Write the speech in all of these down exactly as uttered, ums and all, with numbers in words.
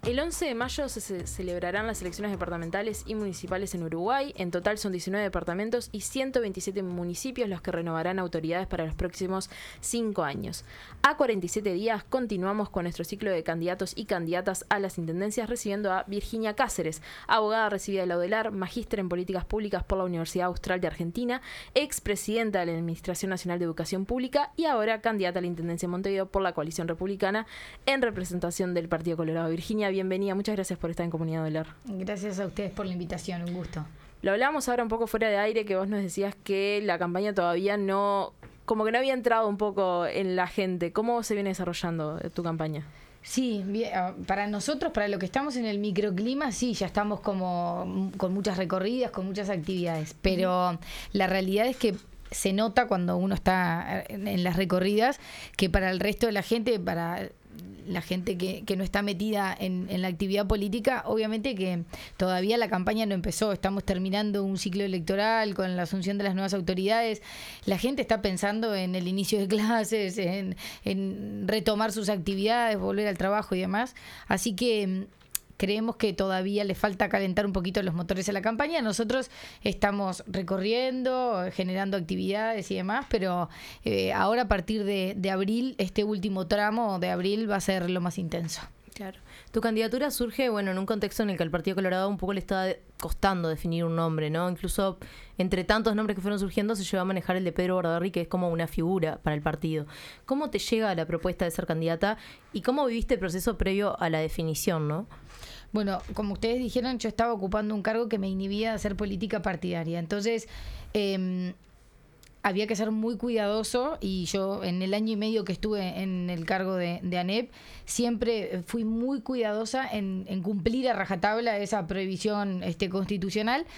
El once de mayo se, se celebrarán las elecciones departamentales y municipales en Uruguay. En total son diecinueve departamentos y ciento veintisiete municipios los que renovarán autoridades para los próximos cinco años. A cuarenta y siete días continuamos con nuestro ciclo de candidatos y candidatas a las intendencias, recibiendo a Virginia Cáceres, abogada recibida de la UDELAR, magíster en políticas públicas por la Universidad Austral de Argentina, expresidenta de la Administración Nacional de Educación Pública y ahora candidata a la Intendencia de Montevideo por la Coalición Republicana en representación del Partido Colorado. Virginia, bienvenida. Muchas gracias por estar en Comunidad UDELAR. Gracias a ustedes por la invitación, un gusto. Lo hablábamos ahora un poco fuera de aire, que vos nos decías que la campaña todavía no, como que no había entrado un poco en la gente. ¿Cómo se viene desarrollando tu campaña? Sí, bien, para nosotros, para lo que estamos en el microclima, sí, ya estamos como con muchas recorridas, con muchas actividades, pero uh-huh. La realidad es que se nota cuando uno está en las recorridas que para el resto de la gente, para la gente que, que no está metida en, en la actividad política, obviamente que todavía la campaña no empezó, estamos terminando un ciclo electoral con la asunción de las nuevas autoridades, la gente está pensando en el inicio de clases, en, en retomar sus actividades, volver al trabajo y demás, así que creemos que todavía le falta calentar un poquito los motores a la campaña. Nosotros estamos recorriendo, generando actividades y demás, pero eh, ahora a partir de, de abril, este último tramo de abril va a ser lo más intenso. Claro. Tu candidatura surge, bueno, en un contexto en el que al Partido Colorado un poco le estaba costando definir un nombre, ¿no? Incluso entre tantos nombres que fueron surgiendo se llegó a manejar el de Pedro Bordaberry, que es como una figura para el partido. ¿Cómo te llega la propuesta de ser candidata y cómo viviste el proceso previo a la definición, no? Bueno, como ustedes dijeron, yo estaba ocupando un cargo que me inhibía de hacer política partidaria. Entonces, eh, había que ser muy cuidadoso y yo en el año y medio que estuve en el cargo de, de ANEP, siempre fui muy cuidadosa en, en cumplir a rajatabla esa prohibición este, constitucional.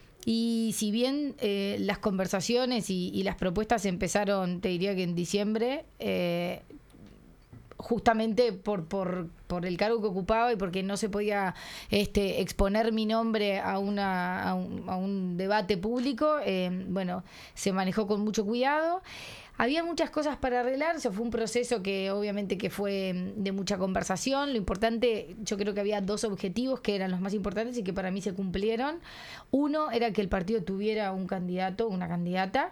Y si bien eh, las conversaciones y, y las propuestas empezaron, te diría que en diciembre, eh, justamente por, por, por el cargo que ocupaba y porque no se podía este, exponer mi nombre a, una, a, un, a un debate público, eh, bueno, se manejó con mucho cuidado. Había muchas cosas para arreglar, eso fue un proceso que obviamente que fue de mucha conversación. Lo importante, yo creo que había dos objetivos que eran los más importantes y que para mí se cumplieron. Uno era que el partido tuviera un candidato, una candidata.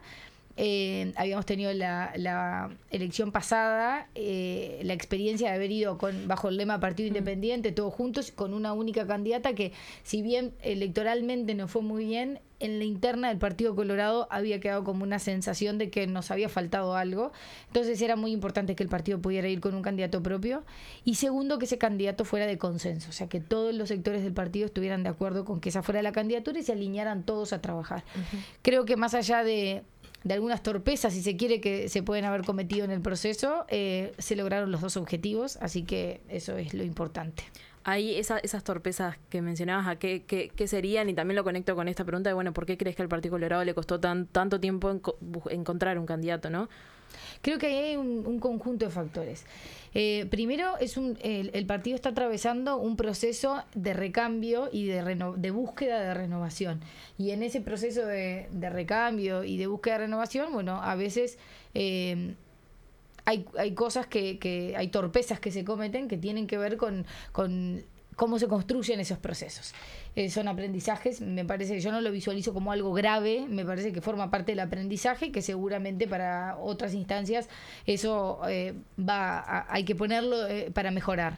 Eh, habíamos tenido la, la elección pasada, eh, la experiencia de haber ido con, bajo el lema Partido Independiente, todos juntos, con una única candidata que, si bien electoralmente no fue muy bien, en la interna del Partido Colorado había quedado como una sensación de que nos había faltado algo. Entonces era muy importante que el partido pudiera ir con un candidato propio. Y segundo, que ese candidato fuera de consenso, o sea, que todos los sectores del partido estuvieran de acuerdo con que esa fuera la candidatura y se alinearan todos a trabajar. Uh-huh. Creo que más allá de de algunas torpezas, si se quiere, que se pueden haber cometido en el proceso, eh, se lograron los dos objetivos, así que eso es lo importante. Ahí esa, esas torpezas que mencionabas, ¿a qué, qué, qué serían? Y también lo conecto con esta pregunta de, bueno, ¿por qué crees que al Partido Colorado le costó tan, tanto tiempo en, encontrar un candidato, no? Creo que hay un, un conjunto de factores. Eh, primero, es un, el, el partido está atravesando un proceso de recambio y de, reno, de búsqueda de renovación. Y en ese proceso de, de recambio y de búsqueda de renovación, bueno, a veces eh, hay, hay cosas que, que, hay torpezas que se cometen que tienen que ver con, con cómo se construyen esos procesos. Eh, son aprendizajes, me parece que yo no lo visualizo como algo grave, me parece que forma parte del aprendizaje, que seguramente para otras instancias eso eh, va a, hay que ponerlo eh, para mejorar.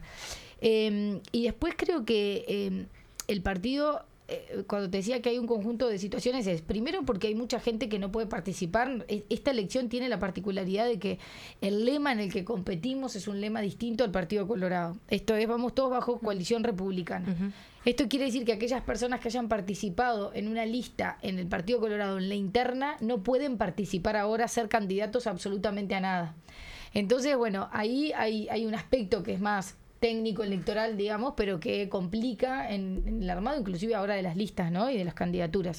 Eh, y después creo que eh, el partido, eh, cuando te decía que hay un conjunto de situaciones, es primero porque hay mucha gente que no puede participar. Esta elección tiene la particularidad de que el lema en el que competimos es un lema distinto al Partido Colorado. Esto es, vamos todos bajo coalición republicana. Uh-huh. Esto quiere decir que aquellas personas que hayan participado en una lista en el Partido Colorado, en la interna, no pueden participar ahora, ser candidatos absolutamente a nada. Entonces, bueno, ahí hay, hay un aspecto que es más técnico electoral, digamos, pero que complica en, en el armado, inclusive ahora de las listas, ¿no? Y de las candidaturas.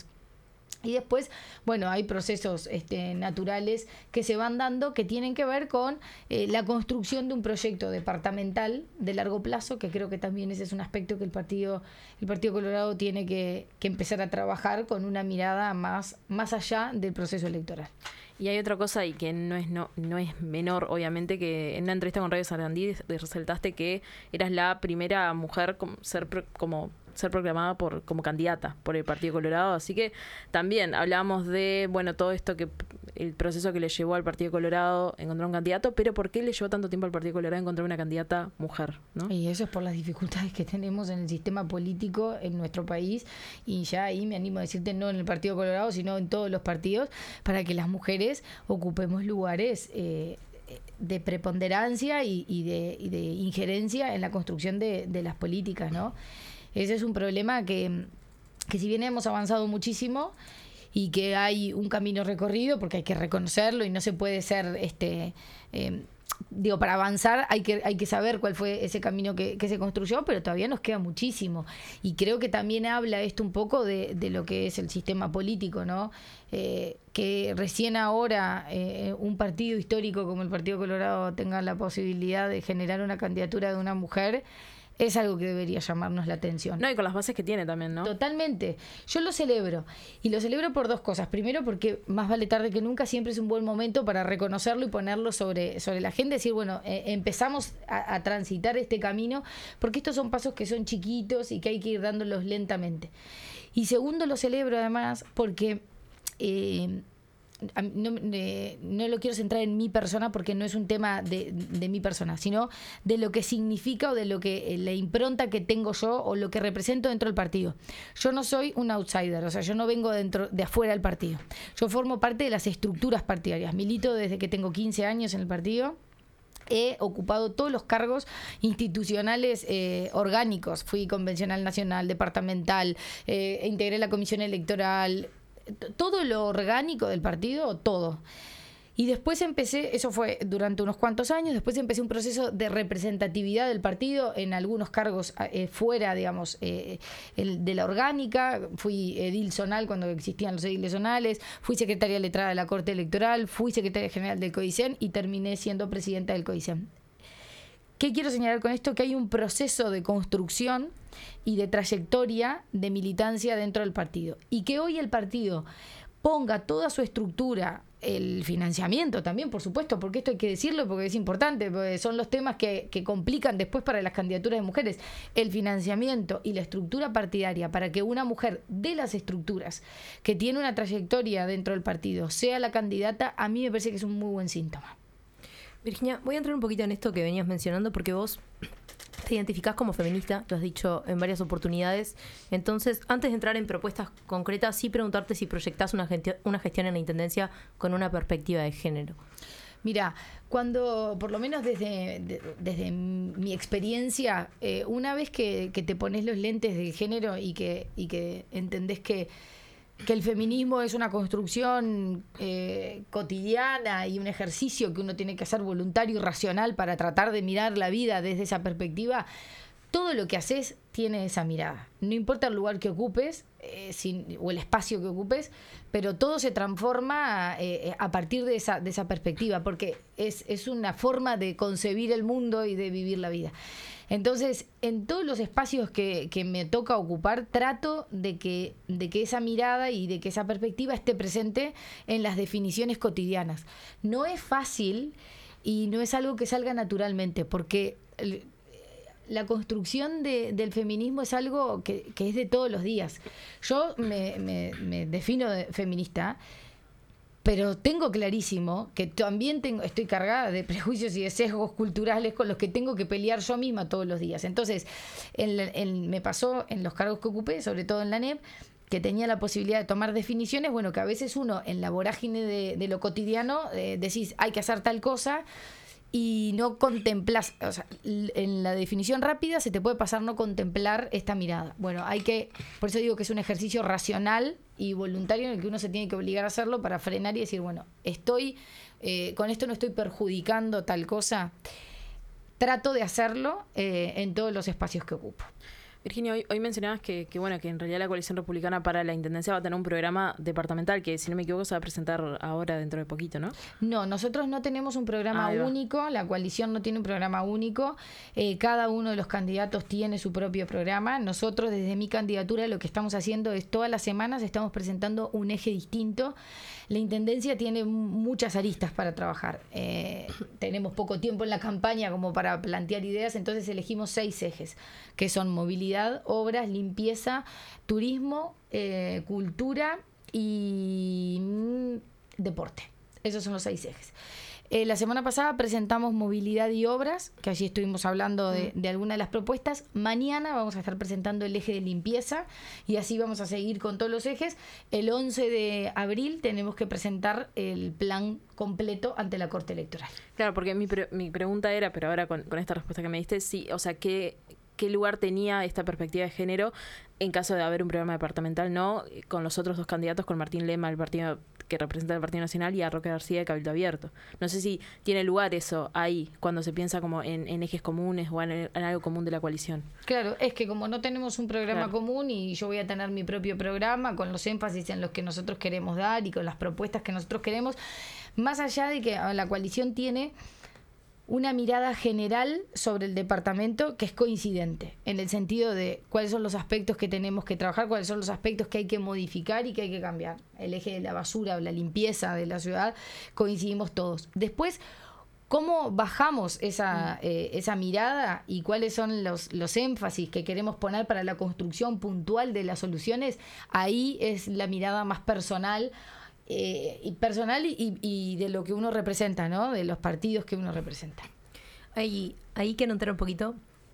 Y después, bueno, hay procesos este, naturales que se van dando que tienen que ver con eh, la construcción de un proyecto departamental de largo plazo, que creo que también ese es un aspecto que el Partido, el Partido Colorado tiene que, que empezar a trabajar con una mirada más, más allá del proceso electoral. Y hay otra cosa y que no es no, no es menor, obviamente, que en una entrevista con Radio Sarandí resaltaste que eras la primera mujer como ser pro, como ser proclamada por como candidata por el Partido Colorado, así que también hablamos de, bueno, todo esto que el proceso que le llevó al Partido Colorado a encontrar un candidato, pero ¿por qué le llevó tanto tiempo al Partido Colorado a encontrar una candidata mujer, ¿no? Y eso es por las dificultades que tenemos en el sistema político en nuestro país, y ya ahí me animo a decirte, no en el Partido Colorado, sino en todos los partidos, para que las mujeres ocupemos lugares eh, de preponderancia y, y, de, y de injerencia en la construcción de, de las políticas, ¿no? Ese es un problema que, que si bien hemos avanzado muchísimo y que hay un camino recorrido, porque hay que reconocerlo y no se puede ser, este eh, digo, para avanzar hay que, hay que saber cuál fue ese camino que, que se construyó, pero todavía nos queda muchísimo. Y creo que también habla esto un poco de, de lo que es el sistema político, ¿no? Eh, que recién ahora eh, un partido histórico como el Partido Colorado tenga la posibilidad de generar una candidatura de una mujer, es algo que debería llamarnos la atención. No, y con las bases que tiene también, ¿no? Totalmente. Yo lo celebro. Y lo celebro por dos cosas. Primero, porque más vale tarde que nunca, siempre es un buen momento para reconocerlo y ponerlo sobre, sobre la agenda. Decir, bueno, eh, empezamos a, a transitar este camino, porque estos son pasos que son chiquitos y que hay que ir dándolos lentamente. Y segundo, lo celebro además porque... Eh, No, eh, no lo quiero centrar en mi persona porque no es un tema de, de mi persona, sino de lo que significa o de lo que eh, la impronta que tengo yo o lo que represento dentro del partido. Yo no soy un outsider, o sea, yo no vengo dentro de afuera del partido. Yo formo parte de las estructuras partidarias. Milito desde que tengo quince años en el partido. He ocupado todos los cargos institucionales eh, orgánicos. Fui convencional nacional, departamental, eh, integré la comisión electoral. Todo lo orgánico del partido, todo. Y después empecé, eso fue durante unos cuantos años, después empecé un proceso de representatividad del partido en algunos cargos eh, fuera, digamos, eh, el, de la orgánica. Fui edil zonal cuando existían los ediles zonales, fui secretaria letrada de la Corte Electoral, fui secretaria general del CODICEN y terminé siendo presidenta del CODICEN. ¿Qué quiero señalar con esto? Que hay un proceso de construcción y de trayectoria de militancia dentro del partido. Y que hoy el partido ponga toda su estructura, el financiamiento también, por supuesto, porque esto hay que decirlo porque es importante, porque son los temas que, que complican después para las candidaturas de mujeres. El financiamiento y la estructura partidaria para que una mujer de las estructuras que tiene una trayectoria dentro del partido sea la candidata, a mí me parece que es un muy buen síntoma. Virginia, voy a entrar un poquito en esto que venías mencionando porque vos te identificás como feminista, lo has dicho en varias oportunidades. Entonces, antes de entrar en propuestas concretas, sí preguntarte si proyectás una, una gestión en la Intendencia con una perspectiva de género. Mira, cuando, por lo menos desde, de, desde mi experiencia, eh, una vez que, que te pones los lentes del género y que, y que entendés que que el feminismo es una construcción eh, cotidiana y un ejercicio que uno tiene que hacer voluntario y racional para tratar de mirar la vida desde esa perspectiva, todo lo que haces tiene esa mirada. No importa el lugar que ocupes eh, sin, o el espacio que ocupes, pero todo se transforma eh, a partir de esa, de esa perspectiva, porque es, es una forma de concebir el mundo y de vivir la vida. Entonces, en todos los espacios que, que me toca ocupar, trato de que, de que esa mirada y de que esa perspectiva esté presente en las definiciones cotidianas. No es fácil y no es algo que salga naturalmente, porque el, la construcción de, del feminismo es algo que, que es de todos los días. Yo me, me, me defino de feminista, pero tengo clarísimo que también tengo, estoy cargada de prejuicios y de sesgos culturales con los que tengo que pelear yo misma todos los días. Entonces, en, en, me pasó en los cargos que ocupé, sobre todo en la N E P, que tenía la posibilidad de tomar definiciones, bueno, que a veces uno en la vorágine de, de lo cotidiano eh, decís hay que hacer tal cosa y no contemplas, o sea, en la definición rápida se te puede pasar no contemplar esta mirada. Bueno, hay que, por eso digo que es un ejercicio racional y voluntario en el que uno se tiene que obligar a hacerlo para frenar y decir, bueno, estoy, eh, con esto no estoy perjudicando tal cosa, trato de hacerlo eh, en todos los espacios que ocupo. Virginia, hoy, hoy mencionabas que, que bueno que en realidad la Coalición Republicana para la Intendencia va a tener un programa departamental que, si no me equivoco, se va a presentar ahora dentro de poquito, ¿no? No, nosotros no tenemos un programa Ahí va. único, la coalición no tiene un programa único, eh, cada uno de los candidatos tiene su propio programa. Nosotros desde mi candidatura lo que estamos haciendo es todas las semanas estamos presentando un eje distinto. La Intendencia tiene muchas aristas para trabajar. Eh, tenemos poco tiempo en la campaña como para plantear ideas, entonces elegimos seis ejes, que son movilidad, obras, limpieza, turismo, eh, cultura y mm, deporte. Esos son los seis ejes. Eh, la semana pasada presentamos movilidad y obras, que allí estuvimos hablando de, de algunas de las propuestas. Mañana vamos a estar presentando el eje de limpieza y así vamos a seguir con todos los ejes. El once de abril tenemos que presentar el plan completo ante la Corte Electoral. Claro, porque mi, pre- mi pregunta era, pero ahora con, con esta respuesta que me diste, sí, o sea, ¿qué, qué lugar tenía esta perspectiva de género en caso de haber un programa departamental, no? Con los otros dos candidatos, con Martín Lema, el partido que representa el Partido Nacional, y a Roque García de Cabildo Abierto. No sé si tiene lugar eso ahí, cuando se piensa como en, en ejes comunes o en, en algo común de la coalición. Claro, es que como no tenemos un programa Claro. común y yo voy a tener mi propio programa con los énfasis en los que nosotros queremos dar y con las propuestas que nosotros queremos, más allá de que la coalición tiene una mirada general sobre el departamento que es coincidente, en el sentido de cuáles son los aspectos que tenemos que trabajar, cuáles son los aspectos que hay que modificar y que hay que cambiar. El eje de la basura o la limpieza de la ciudad, coincidimos todos. Después, ¿cómo bajamos esa, eh, esa mirada y cuáles son los, los énfasis que queremos poner para la construcción puntual de las soluciones? Ahí es la mirada más personal, Eh, y personal y, y de lo que uno representa, ¿no? De los partidos que uno representa. Ahí, ahí quiero entrar un poquito.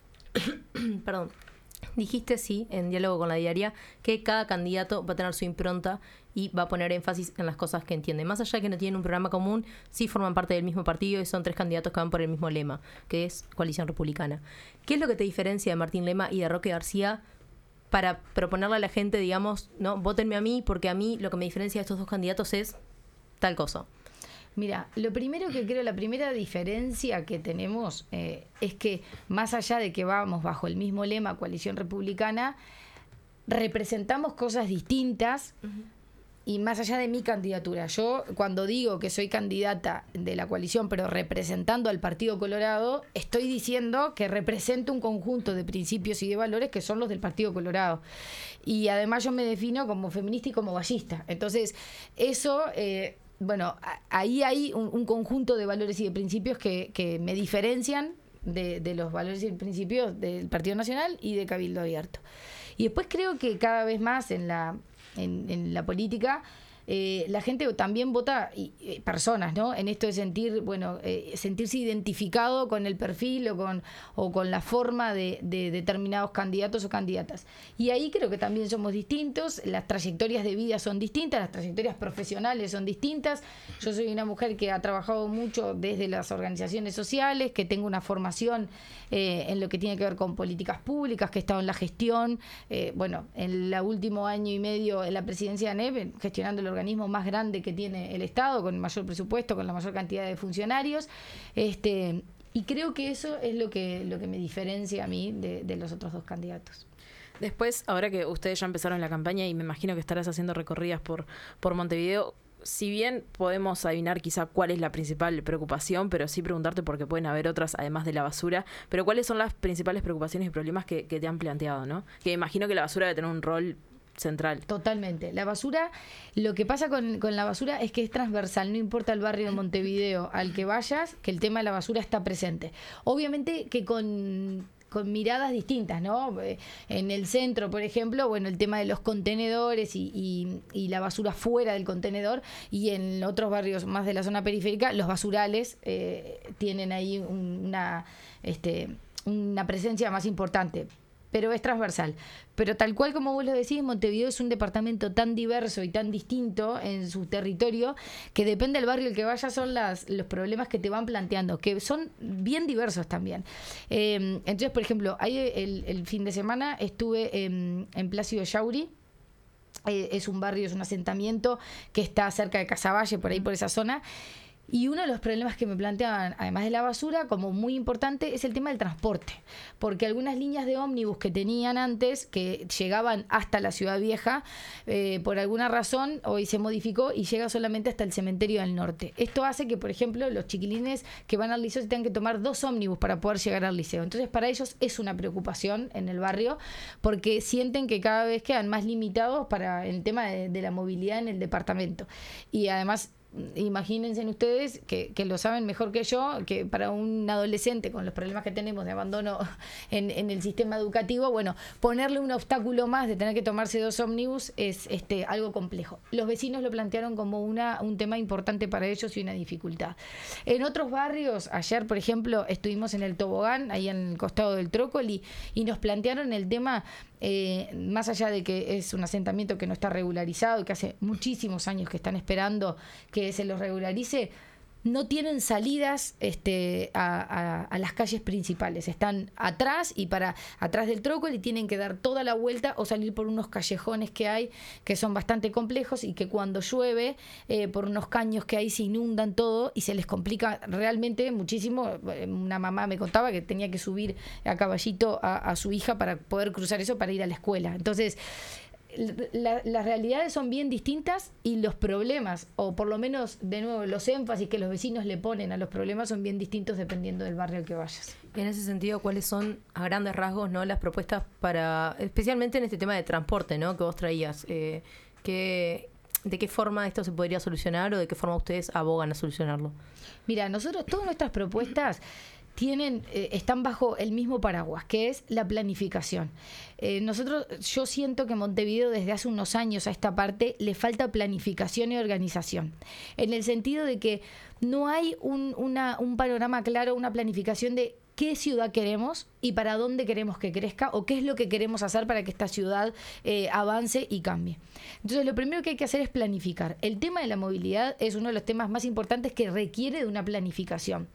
Perdón. Dijiste, sí, en diálogo con la diaria, que cada candidato va a tener su impronta y va a poner énfasis en las cosas que entiende. Más allá de que no tienen un programa común, sí forman parte del mismo partido y son tres candidatos que van por el mismo lema, que es Coalición Republicana. ¿Qué es lo que te diferencia de Martín Lema y de Roque García para proponerle a la gente, digamos, no, vótenme a mí, porque a mí lo que me diferencia de estos dos candidatos es tal cosa? Mira, lo primero que creo, la primera diferencia que tenemos eh, es que más allá de que vamos bajo el mismo lema, Coalición Republicana, representamos cosas distintas. Uh-huh. Y más allá de mi candidatura, yo cuando digo que soy candidata de la coalición, pero representando al Partido Colorado, estoy diciendo que represento un conjunto de principios y de valores que son los del Partido Colorado. Y además yo me defino como feminista y como ballista. Entonces, eso, eh, bueno, ahí hay un, un conjunto de valores y de principios que, que me diferencian de, de los valores y principios del Partido Nacional y de Cabildo Abierto. Y después creo que cada vez más en la... En, en la política, eh, la gente también vota, y, eh, personas, ¿no? En esto de sentir, bueno, eh, sentirse identificado con el perfil o con, o con la forma de, de determinados candidatos o candidatas. Y ahí creo que también somos distintos, las trayectorias de vida son distintas, las trayectorias profesionales son distintas. Yo soy una mujer que ha trabajado mucho desde las organizaciones sociales, que tengo una formación eh, en lo que tiene que ver con políticas públicas, que he estado en la gestión, eh, bueno, en el último año y medio en la presidencia de ANEP, gestionando el organismo más grande que tiene el Estado, con el mayor presupuesto, con la mayor cantidad de funcionarios, este, y creo que eso es lo que, lo que me diferencia a mí de, de los otros dos candidatos. Después, ahora que ustedes ya empezaron la campaña y me imagino que estarás haciendo recorridas por, por Montevideo, si bien podemos adivinar quizá cuál es la principal preocupación, pero sí preguntarte, porque pueden haber otras además de la basura, pero cuáles son las principales preocupaciones y problemas que, que te han planteado, ¿no? Que imagino que la basura debe tener un rol central. Totalmente. La basura, lo que pasa con, con la basura es que es transversal, no importa el barrio de Montevideo al que vayas, que el tema de la basura está presente. Obviamente que con... con miradas distintas, ¿no? En el centro, por ejemplo, bueno, el tema de los contenedores y, y, y la basura fuera del contenedor, y en otros barrios más de la zona periférica, los basurales eh, tienen ahí una, este, una presencia más importante. Pero es transversal. Pero tal cual como vos lo decís, Montevideo es un departamento tan diverso y tan distinto en su territorio que depende del barrio al que vayas, son las, los problemas que te van planteando, que son bien diversos también. Eh, entonces, por ejemplo, ahí el, el fin de semana estuve en, en Plácido Yauri. Eh, es un barrio, es un asentamiento que está cerca de Casaballe, por ahí por esa zona, Y uno de los problemas que me planteaban, además de la basura, como muy importante, es el tema del transporte. Porque algunas líneas de ómnibus que tenían antes, que llegaban hasta la Ciudad Vieja, eh, por alguna razón hoy se modificó y llega solamente hasta el cementerio del norte. Esto hace que, por ejemplo, los chiquilines que van al liceo se tengan que tomar dos ómnibus para poder llegar al liceo. Entonces, para ellos es una preocupación en el barrio, porque sienten que cada vez quedan más limitados para el tema de, de la movilidad en el departamento. Y además, imagínense ustedes, que, que lo saben mejor que yo, que para un adolescente con los problemas que tenemos de abandono en, en el sistema educativo, bueno, ponerle un obstáculo más de tener que tomarse dos ómnibus es este, algo complejo. Los vecinos lo plantearon como una, un tema importante para ellos y una dificultad. En otros barrios, ayer por ejemplo estuvimos en el Tobogán, ahí en el costado del Trócoli, y nos plantearon el tema, eh, más allá de que es un asentamiento que no está regularizado y que hace muchísimos años que están esperando que se los regularice, no tienen salidas este, a, a, a las calles principales. Están atrás y para atrás del Trócoli tienen que dar toda la vuelta o salir por unos callejones que hay que son bastante complejos y que cuando llueve, eh, por unos caños que hay, se inundan todo y se les complica realmente muchísimo. Una mamá me contaba que tenía que subir a caballito a, a su hija para poder cruzar eso para ir a la escuela. Entonces, La, las realidades son bien distintas y los problemas, o por lo menos, de nuevo, los énfasis que los vecinos le ponen a los problemas son bien distintos dependiendo del barrio al que vayas. En ese sentido, ¿cuáles son a grandes rasgos, no, las propuestas para, especialmente en este tema de transporte, ¿no?, que vos traías? Eh, que, ¿De qué forma esto se podría solucionar o de qué forma ustedes abogan a solucionarlo? Mira, nosotros, todas nuestras propuestas tienen, eh, están bajo el mismo paraguas, que es la planificación. Eh, nosotros, yo siento que Montevideo desde hace unos años a esta parte le falta planificación y organización, en el sentido de que no hay un, una, un panorama claro, una planificación de qué ciudad queremos y para dónde queremos que crezca o qué es lo que queremos hacer para que esta ciudad eh, avance y cambie. Entonces, lo primero que hay que hacer es planificar. El tema de la movilidad es uno de los temas más importantes que requiere de una planificación.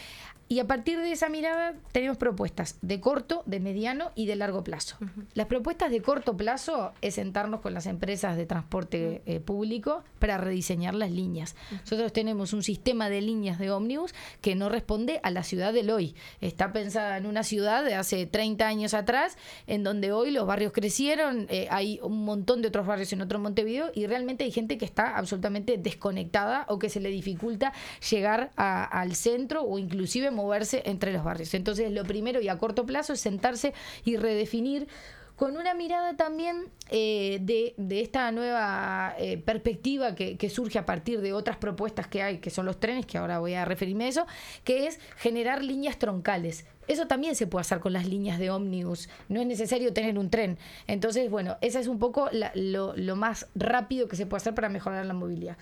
Y a partir de esa mirada tenemos propuestas de corto, de mediano y de largo plazo. Uh-huh. Las propuestas de corto plazo es sentarnos con las empresas de transporte uh-huh. eh, público para rediseñar las líneas. Uh-huh. Nosotros tenemos un sistema de líneas de ómnibus que no responde a la ciudad del hoy. Está pensada en una ciudad de hace treinta años atrás, en donde hoy los barrios crecieron, eh, hay un montón de otros barrios en otro Montevideo y realmente hay gente que está absolutamente desconectada o que se le dificulta llegar a, al centro o inclusive moverse entre los barrios. Entonces, lo primero y a corto plazo es sentarse y redefinir con una mirada también eh, de, de esta nueva eh, perspectiva que, que surge a partir de otras propuestas que hay, que son los trenes, que ahora voy a referirme a eso, que es generar líneas troncales. Eso también se puede hacer con las líneas de ómnibus, no es necesario tener un tren. Entonces, bueno, esa es un poco la, lo, lo más rápido que se puede hacer para mejorar la movilidad.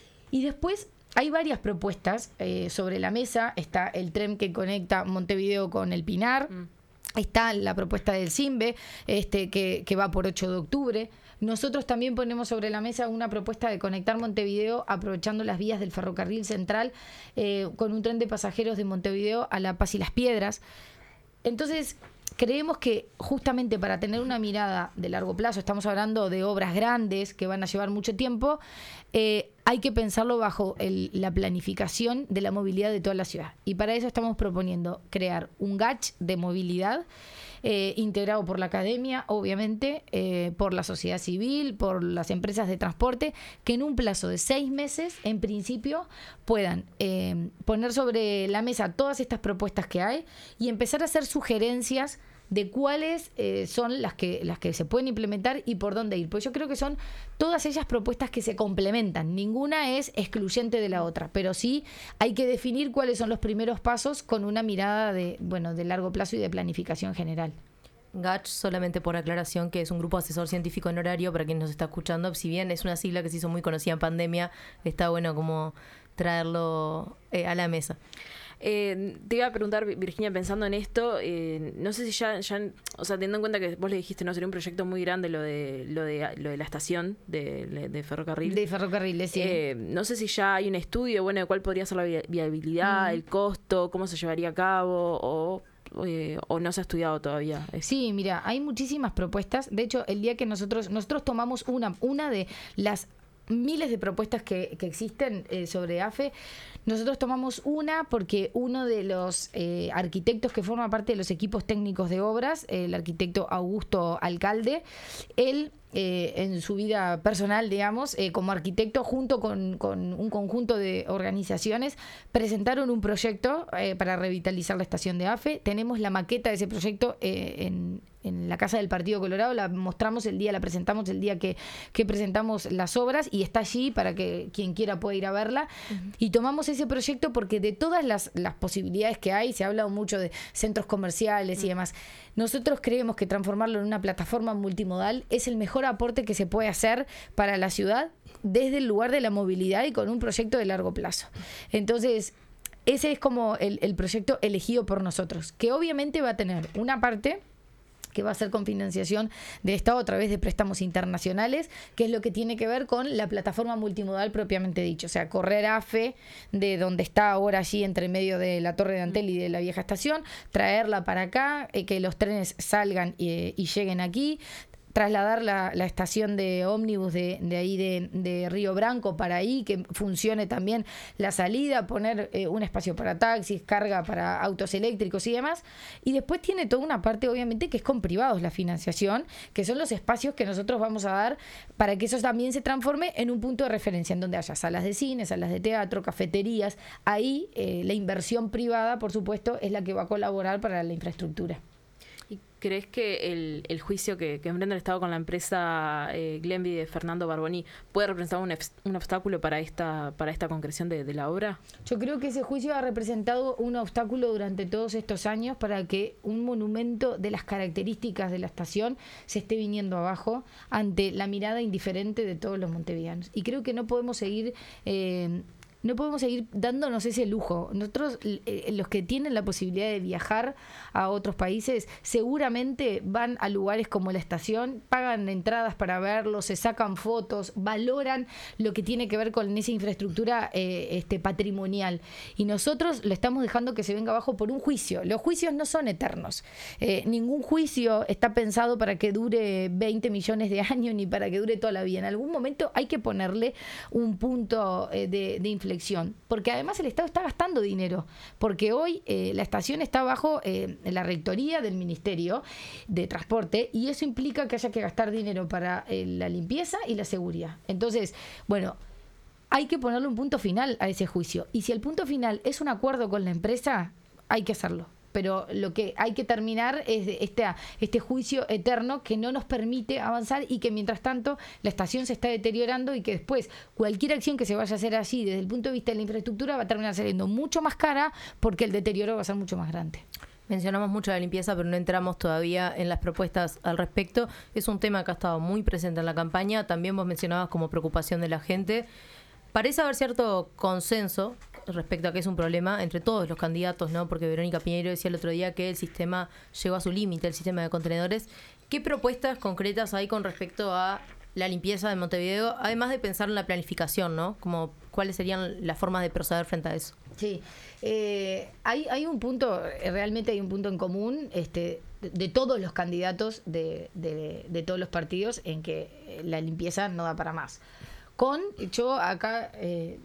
Y después hay varias propuestas eh, sobre la mesa. Está el tren que conecta Montevideo con el Pinar. Mm. Está la propuesta del SIMBE, este, que, que va por ocho de octubre. Nosotros también ponemos sobre la mesa una propuesta de conectar Montevideo aprovechando las vías del ferrocarril central eh, con un tren de pasajeros de Montevideo a La Paz y Las Piedras. Entonces, creemos que justamente para tener una mirada de largo plazo, estamos hablando de obras grandes que van a llevar mucho tiempo, eh, hay que pensarlo bajo el, la planificación de la movilidad de toda la ciudad. Y para eso estamos proponiendo crear un G A C H de movilidad eh, integrado por la academia, obviamente, eh, por la sociedad civil, por las empresas de transporte, que en un plazo de seis meses, en principio, puedan eh, poner sobre la mesa todas estas propuestas que hay y empezar a hacer sugerencias de cuáles eh, son las que las que se pueden implementar y por dónde ir. Pues yo creo que son todas ellas propuestas que se complementan. Ninguna es excluyente de la otra, pero sí hay que definir cuáles son los primeros pasos con una mirada de, bueno, de largo plazo y de planificación general. G A C H, solamente por aclaración, que es un grupo asesor científico en horario, para quien nos está escuchando, si bien es una sigla que se hizo muy conocida en pandemia, está bueno como traerlo eh, a la mesa. Eh, te iba a preguntar, Virginia, pensando en esto, eh, no sé si ya, ya, o sea, teniendo en cuenta que vos le dijiste, no, sería un proyecto muy grande lo de lo de, lo de la estación de, de ferrocarril. De ferrocarriles, sí. Eh, no sé si ya hay un estudio, bueno, de cuál podría ser la viabilidad, mm. el costo, cómo se llevaría a cabo, o... Eh, o no se ha estudiado todavía. Sí, mira, hay muchísimas propuestas. De hecho, el día que nosotros nosotros tomamos una una de las miles de propuestas que, que existen eh, sobre A F E, Nosotros tomamos una porque uno de los eh, arquitectos que forma parte de los equipos técnicos de obras, el arquitecto Augusto Alcalde, él eh, en su vida personal, digamos, eh, como arquitecto, junto con, con un conjunto de organizaciones, presentaron un proyecto eh, para revitalizar la estación de AFE. Tenemos la maqueta de ese proyecto eh, en, en la Casa del Partido Colorado, la mostramos el día, la presentamos el día que, que presentamos las obras y está allí para que quien quiera pueda ir a verla. Uh-huh. Y tomamos ese proyecto porque de todas las, las posibilidades que hay, se ha hablado mucho de centros comerciales uh-huh. y demás, nosotros creemos que transformarlo en una plataforma multimodal es el mejor aporte que se puede hacer para la ciudad desde el lugar de la movilidad y con un proyecto de largo plazo. Entonces, ese es como el, el proyecto elegido por nosotros, que obviamente va a tener una parte que va a ser con financiación del Estado a través de préstamos internacionales, que es lo que tiene que ver con la plataforma multimodal propiamente dicho, o sea, correr AFE de donde está ahora allí entre medio de la Torre de Antel y de la vieja estación, traerla para acá, eh, que los trenes salgan y, y lleguen aquí, trasladar la, la estación de ómnibus de, de ahí de, de Río Branco para ahí, que funcione también la salida, poner eh, un espacio para taxis, carga para autos eléctricos y demás. Y después tiene toda una parte, obviamente, que es con privados la financiación, que son los espacios que nosotros vamos a dar para que eso también se transforme en un punto de referencia, en donde haya salas de cine, salas de teatro, cafeterías. Ahí eh, la inversión privada, por supuesto, es la que va a colaborar para la infraestructura. ¿Crees que el, el juicio que, que enfrenta el Estado con la empresa eh, Glenby de Fernando Barboni puede representar un, un obstáculo para esta para esta concreción de, de la obra? Yo creo que ese juicio ha representado un obstáculo durante todos estos años para que un monumento de las características de la estación se esté viniendo abajo ante la mirada indiferente de todos los montevideanos. Y creo que no podemos seguir... Eh, No podemos seguir dándonos ese lujo. Nosotros, eh, los que tienen la posibilidad de viajar a otros países, seguramente van a lugares como la estación, pagan entradas para verlo, se sacan fotos, valoran lo que tiene que ver con esa infraestructura eh, este, patrimonial. Y nosotros lo estamos dejando que se venga abajo por un juicio. Los juicios no son eternos. Eh, ningún juicio está pensado para que dure veinte millones de años ni para que dure toda la vida. En algún momento hay que ponerle un punto eh, de, de inflexión. Porque además el Estado está gastando dinero, porque hoy eh, la estación está bajo eh, la rectoría del Ministerio de Transporte y eso implica que haya que gastar dinero para eh, la limpieza y la seguridad. Entonces, bueno, hay que ponerle un punto final a ese juicio y si el punto final es un acuerdo con la empresa, hay que hacerlo. Pero lo que hay que terminar es este, este juicio eterno que no nos permite avanzar y que mientras tanto la estación se está deteriorando y que después cualquier acción que se vaya a hacer allí desde el punto de vista de la infraestructura va a terminar saliendo mucho más cara porque el deterioro va a ser mucho más grande. Mencionamos mucho la limpieza, pero no entramos todavía en las propuestas al respecto. Es un tema que ha estado muy presente en la campaña. También vos mencionabas como preocupación de la gente. Parece haber cierto consenso respecto a que es un problema entre todos los candidatos, ¿no? Porque Verónica Piñeiro decía el otro día que el sistema llegó a su límite, el sistema de contenedores. ¿Qué propuestas concretas hay con respecto a la limpieza de Montevideo, además de pensar en la planificación, ¿no? Como cuáles serían las formas de proceder frente a eso? Sí, eh, hay, hay un punto, realmente hay un punto en común este, de, de todos los candidatos de, de, de todos los partidos en que la limpieza no da para más. Con, yo acá... Eh,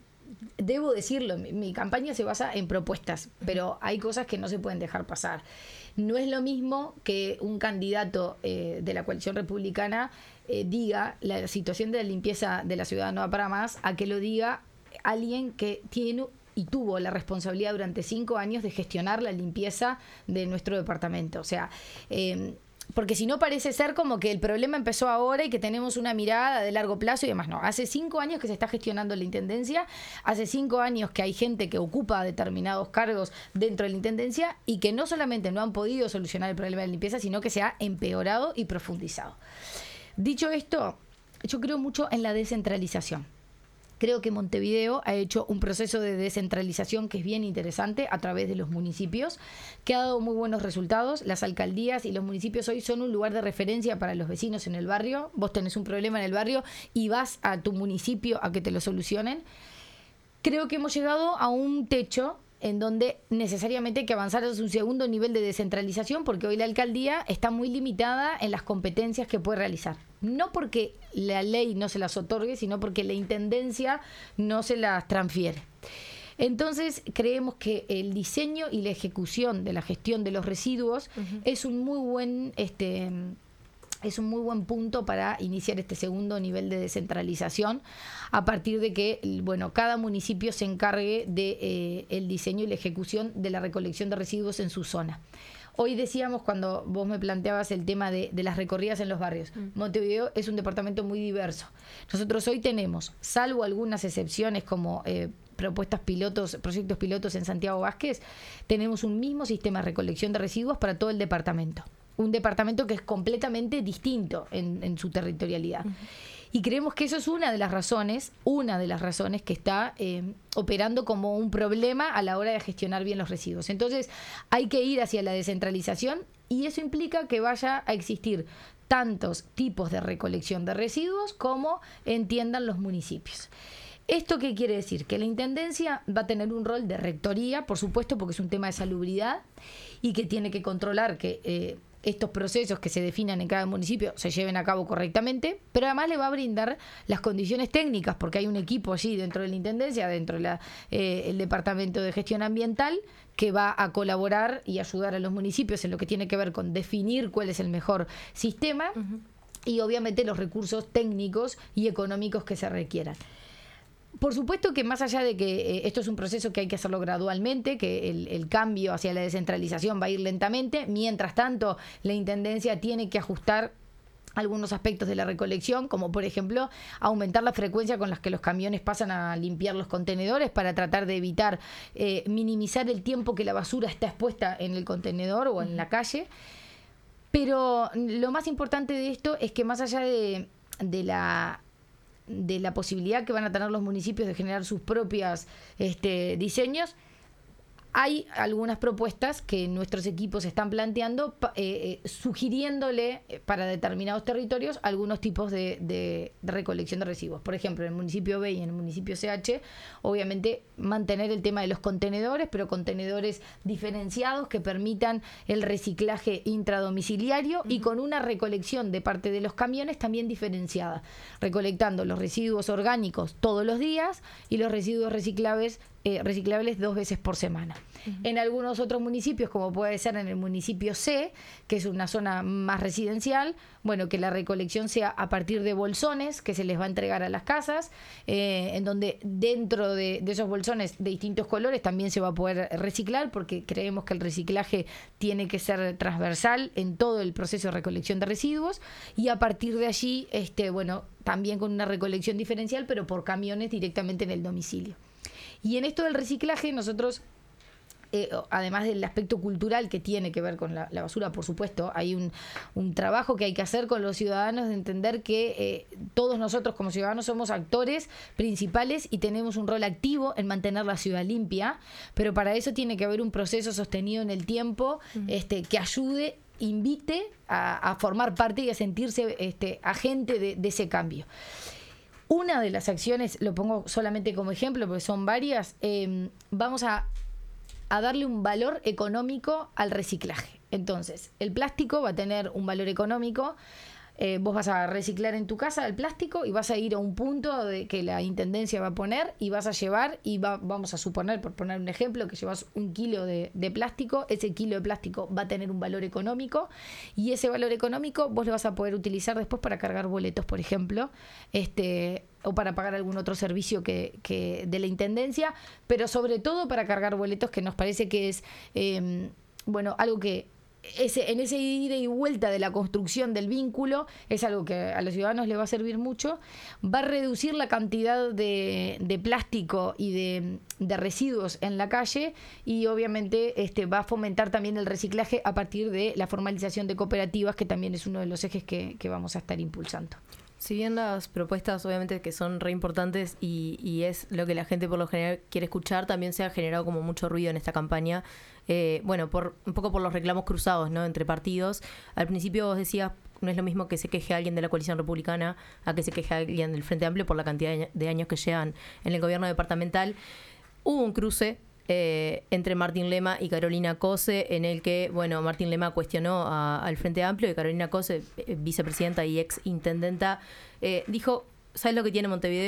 Debo decirlo, mi, mi campaña se basa en propuestas, pero hay cosas que no se pueden dejar pasar. No es lo mismo que un candidato eh, de la coalición republicana eh, diga la situación de la limpieza de la ciudad no va para más, a que lo diga alguien que tiene y tuvo la responsabilidad durante cinco años de gestionar la limpieza de nuestro departamento. O sea... Eh, porque si no parece ser como que el problema empezó ahora y que tenemos una mirada de largo plazo y demás. No, hace cinco años que se está gestionando la Intendencia, hace cinco años que hay gente que ocupa determinados cargos dentro de la Intendencia y que no solamente no han podido solucionar el problema de la limpieza, sino que se ha empeorado y profundizado. Dicho esto, yo creo mucho en la descentralización. Creo que Montevideo ha hecho un proceso de descentralización que es bien interesante a través de los municipios, que ha dado muy buenos resultados. Las alcaldías y los municipios hoy son un lugar de referencia para los vecinos en el barrio. Vos tenés un problema en el barrio y vas a tu municipio a que te lo solucionen. Creo que hemos llegado a un techo en donde necesariamente hay que avanzar hacia un segundo nivel de descentralización, porque hoy la alcaldía está muy limitada en las competencias que puede realizar. No porque la ley no se las otorgue, sino porque la intendencia no se las transfiere. Entonces, creemos que el diseño y la ejecución de la gestión de los residuos uh-huh. es un muy buen... este es un muy buen punto para iniciar este segundo nivel de descentralización a partir de que, bueno, cada municipio se encargue de eh, el diseño y la ejecución de la recolección de residuos en su zona. Hoy decíamos, cuando vos me planteabas el tema de, de las recorridas en los barrios, mm. Montevideo es un departamento muy diverso. Nosotros hoy tenemos, salvo algunas excepciones como eh, propuestas pilotos, proyectos pilotos en Santiago Vázquez, tenemos un mismo sistema de recolección de residuos para todo el departamento. Un departamento que es completamente distinto en, en su territorialidad. Uh-huh. Y creemos que eso es una de las razones, una de las razones que está eh, operando como un problema a la hora de gestionar bien los residuos. Entonces, hay que ir hacia la descentralización y eso implica que vaya a existir tantos tipos de recolección de residuos como entiendan los municipios. ¿Esto qué quiere decir? Que la Intendencia va a tener un rol de rectoría, por supuesto, porque es un tema de salubridad y que tiene que controlar que eh, estos procesos que se definan en cada municipio se lleven a cabo correctamente, pero además le va a brindar las condiciones técnicas, porque hay un equipo allí dentro de la Intendencia, dentro del eh, Departamento de Gestión Ambiental, que va a colaborar y ayudar a los municipios en lo que tiene que ver con definir cuál es el mejor sistema uh-huh. y obviamente los recursos técnicos y económicos que se requieran. Por supuesto que más allá de que eh, esto es un proceso que hay que hacerlo gradualmente, que el, el cambio hacia la descentralización va a ir lentamente, mientras tanto la Intendencia tiene que ajustar algunos aspectos de la recolección, como por ejemplo aumentar la frecuencia con la que los camiones pasan a limpiar los contenedores para tratar de evitar, eh, minimizar el tiempo que la basura está expuesta en el contenedor o en la calle. Pero lo más importante de esto es que más allá de, de la... de la posibilidad que van a tener los municipios de generar sus propios este, diseños, hay algunas propuestas que nuestros equipos están planteando, eh, eh, sugiriéndole para determinados territorios algunos tipos de, de, de recolección de residuos. Por ejemplo, en el municipio B y en el municipio C H, obviamente mantener el tema de los contenedores, pero contenedores diferenciados que permitan el reciclaje intradomiciliario uh-huh. y con una recolección de parte de los camiones también diferenciada, recolectando los residuos orgánicos todos los días y los residuos reciclables Eh, reciclables dos veces por semana. Uh-huh. En algunos otros municipios, como puede ser en el municipio C, que es una zona más residencial, bueno, que la recolección sea a partir de bolsones que se les va a entregar a las casas, eh, en donde dentro de, de esos bolsones de distintos colores también se va a poder reciclar, porque creemos que el reciclaje tiene que ser transversal en todo el proceso de recolección de residuos, y a partir de allí, este, bueno, también con una recolección diferencial, pero por camiones directamente en el domicilio. Y en esto del reciclaje, nosotros, eh, además del aspecto cultural que tiene que ver con la, la basura, por supuesto, hay un, un trabajo que hay que hacer con los ciudadanos de entender que eh, todos nosotros como ciudadanos somos actores principales y tenemos un rol activo en mantener la ciudad limpia, pero para eso tiene que haber un proceso sostenido en el tiempo uh-huh. este, que ayude, invite a, a formar parte y a sentirse este, agente de, de ese cambio. Una de las acciones, lo pongo solamente como ejemplo porque son varias, eh, vamos a, a darle un valor económico al reciclaje. Entonces, el plástico va a tener un valor económico. Eh, vos vas a reciclar en tu casa el plástico y vas a ir a un punto de que la Intendencia va a poner y vas a llevar, y va, vamos a suponer, por poner un ejemplo, que llevas un kilo de, de plástico. Ese kilo de plástico va a tener un valor económico y ese valor económico vos lo vas a poder utilizar después para cargar boletos, por ejemplo, este o para pagar algún otro servicio que, que de la Intendencia, pero sobre todo para cargar boletos, que nos parece que es eh, bueno, algo que Ese, en ese ida y vuelta de la construcción del vínculo es algo que a los ciudadanos les va a servir mucho, va a reducir la cantidad de, de plástico y de, de residuos en la calle, y obviamente este, va a fomentar también el reciclaje a partir de la formalización de cooperativas, que también es uno de los ejes que, que vamos a estar impulsando. Si bien las propuestas obviamente que son re importantes y, y es lo que la gente por lo general quiere escuchar, también se ha generado como mucho ruido en esta campaña, eh, bueno, por un poco por los reclamos cruzados, ¿no?, entre partidos. Al principio vos decías, no es lo mismo que se queje alguien de la coalición republicana a que se queje alguien del Frente Amplio por la cantidad de años que llevan en el gobierno departamental. Hubo un cruce Eh, entre Martín Lema y Carolina Cose, en el que, bueno, Martín Lema cuestionó a, al Frente Amplio, y Carolina Cose, eh, vicepresidenta y ex intendenta, eh, dijo, ¿sabes lo que tiene Montevideo?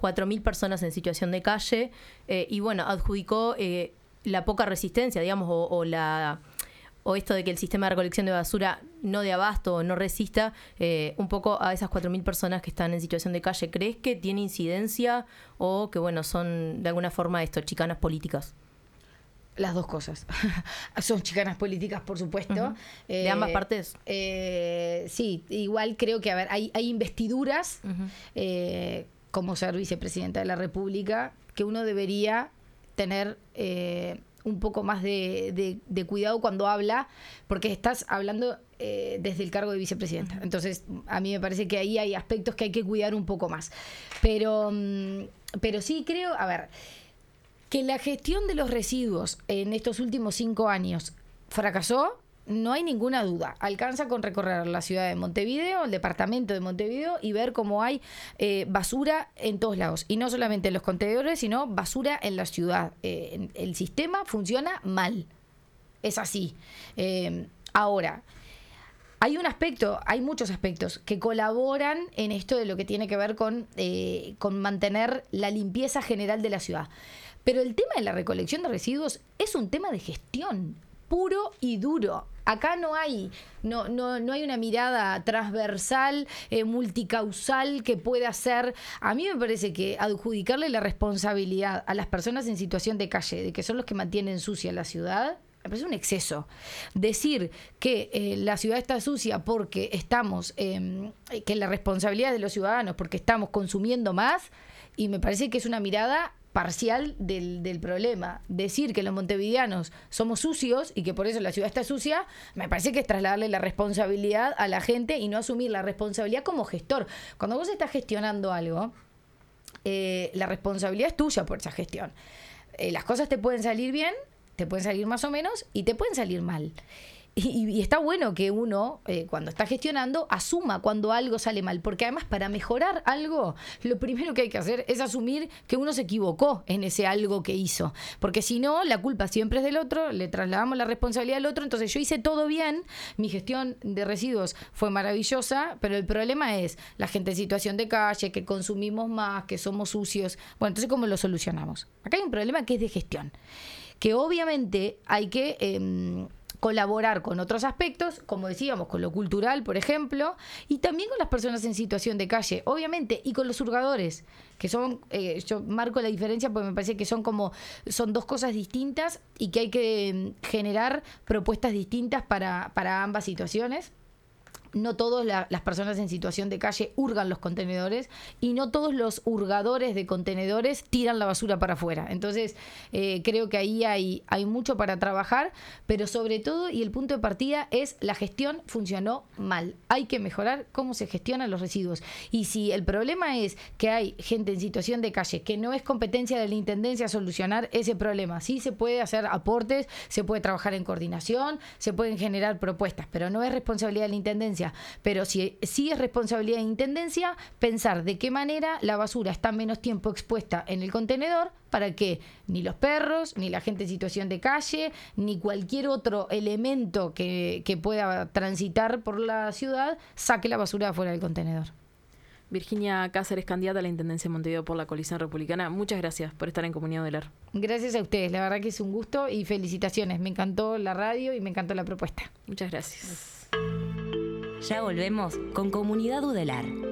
cuatro mil personas en situación de calle, eh, y bueno, adjudicó eh, la poca resistencia, digamos, o, o la... o esto de que el sistema de recolección de basura no de abasto o no resista eh, un poco a esas cuatro mil personas que están en situación de calle. ¿Crees que tiene incidencia o que, bueno, son de alguna forma esto, chicanas políticas? Las dos cosas. Son chicanas políticas, por supuesto. Uh-huh. ¿De eh, ambas partes? Eh, sí, igual creo que, a ver, hay, hay investiduras uh-huh. eh, como ser vicepresidenta de la República que uno debería tener... Eh, un poco más de, de, de cuidado cuando habla, porque estás hablando eh, desde el cargo de vicepresidenta. Uh-huh. Entonces, a mí me parece que ahí hay aspectos que hay que cuidar un poco más. Pero, pero sí creo, a ver, que la gestión de los residuos en estos últimos cinco años fracasó, no hay ninguna duda. Alcanza con recorrer la ciudad de Montevideo, el departamento de Montevideo, y ver cómo hay eh, basura en todos lados. Y no solamente en los contenedores, sino basura en la ciudad. Eh, el sistema funciona mal. Es así. Eh, ahora, hay un aspecto, hay muchos aspectos que colaboran en esto de lo que tiene que ver con, eh, con mantener la limpieza general de la ciudad. Pero el tema de la recolección de residuos es un tema de gestión puro y duro. Acá no hay, no, no, no hay una mirada transversal, eh, multicausal que pueda hacer. A mí me parece que adjudicarle la responsabilidad a las personas en situación de calle, de que son los que mantienen sucia la ciudad, me parece un exceso. Decir que eh, la ciudad está sucia porque estamos, eh, que la responsabilidad es de los ciudadanos porque estamos consumiendo más, y me parece que es una mirada parcial del, del problema. Decir que los montevideanos somos sucios y que por eso la ciudad está sucia, me parece que es trasladarle la responsabilidad a la gente y no asumir la responsabilidad como gestor. Cuando vos estás gestionando algo, eh, la responsabilidad es tuya por esa gestión. Eh, las cosas te pueden salir bien, te pueden salir más o menos y te pueden salir mal. Y, y está bueno que uno, eh, cuando está gestionando, asuma cuando algo sale mal. Porque además, para mejorar algo, lo primero que hay que hacer es asumir que uno se equivocó en ese algo que hizo. Porque si no, la culpa siempre es del otro, le trasladamos la responsabilidad al otro. Entonces yo hice todo bien, mi gestión de residuos fue maravillosa, pero el problema es la gente en situación de calle, que consumimos más, que somos sucios. Bueno, entonces, ¿cómo lo solucionamos? Acá hay un problema que es de gestión. Que obviamente hay que... Eh, colaborar con otros aspectos, como decíamos, con lo cultural, por ejemplo, y también con las personas en situación de calle, obviamente, y con los hurgadores, que son, eh, yo marco la diferencia porque me parece que son como, son dos cosas distintas y que hay que eh, generar propuestas distintas para, para ambas situaciones. No todas la, las personas en situación de calle hurgan los contenedores y no todos los hurgadores de contenedores tiran la basura para afuera. Entonces, eh, creo que ahí hay, hay mucho para trabajar, pero sobre todo, y el punto de partida es la gestión funcionó mal. Hay que mejorar cómo se gestionan los residuos. Y si el problema es que hay gente en situación de calle, que no es competencia de la Intendencia solucionar ese problema. Sí se puede hacer aportes, se puede trabajar en coordinación, se pueden generar propuestas, pero no es responsabilidad de la Intendencia. Pero sí, sí es responsabilidad de Intendencia pensar de qué manera la basura está menos tiempo expuesta en el contenedor para que ni los perros, ni la gente en situación de calle, ni cualquier otro elemento que, que pueda transitar por la ciudad saque la basura afuera del contenedor. Virginia Cáceres, candidata a la Intendencia de Montevideo por la Coalición Republicana. Muchas gracias por estar en Comunidad Odelar. Gracias a ustedes, la verdad que es un gusto y felicitaciones. Me encantó la radio y me encantó la propuesta. Muchas gracias. Ya volvemos con Comunidad Odelar.